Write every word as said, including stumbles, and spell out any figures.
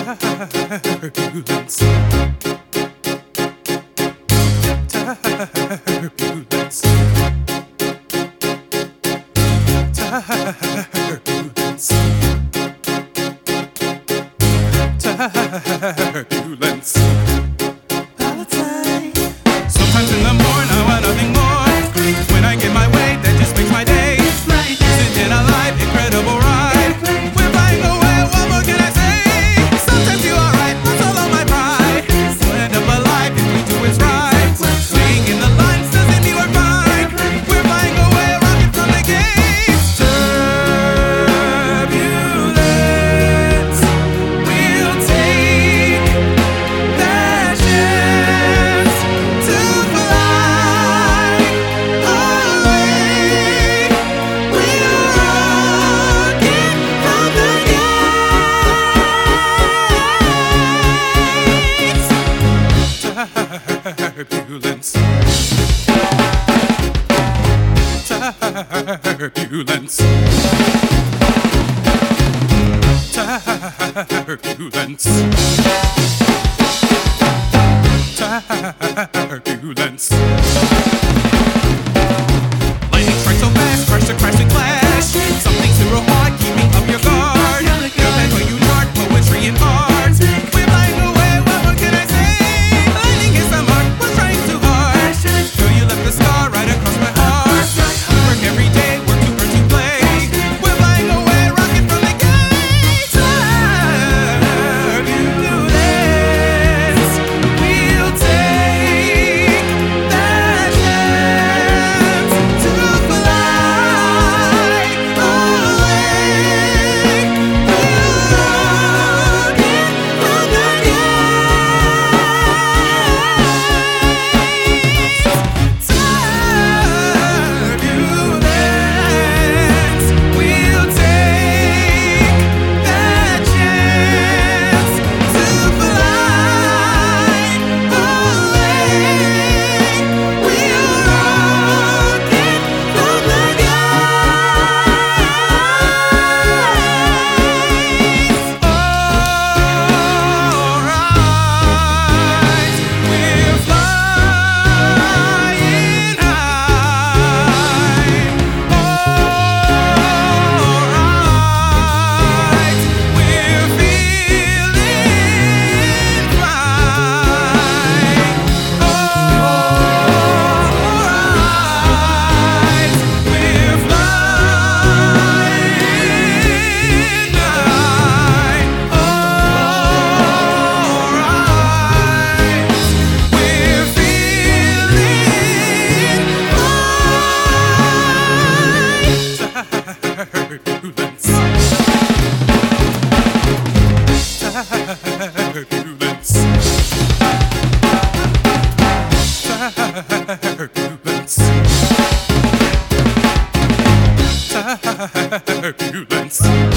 Turbulence. Turbulence. Turbulence. Turbulence. Sometimes in the morning I want nothing more. When I get my way, that just makes my day. Isn't it a life, incredible ride? We're flying away, what more can I say? Sometimes you are right, that's all on my pride. We'll end up alive if we do what's right. Swinging in the lines doesn't mean we're fine. We're flying away, rocking from the gates. Turbulence. We'll take that chance to fly away. We'll rock it from the gates. Turbulence. Turbulence. Turbulence. Turbulence. Lightning strikes so fast, crash to crash to clash. Something super hot, keeping up your guard. Your pen when you chart poetry and art. We're flying away, what more can I say? Lightning hits the mark, we're trying too hard. Sure you left the scar right across my heart. Work every day, work to earn to play. We're flying away, rocking from the gates. Turbulence. We'll take that chance to fly away. We'll rock it from the gates. Turbulence. We'll take that chance to fly away. We'll rock it from the gates. Alright, we're flying high. Alright, we're feeling fine. Alright, we're flying high. Alright, we're feeling fine. Turbulence. Turbulence. Turbulence.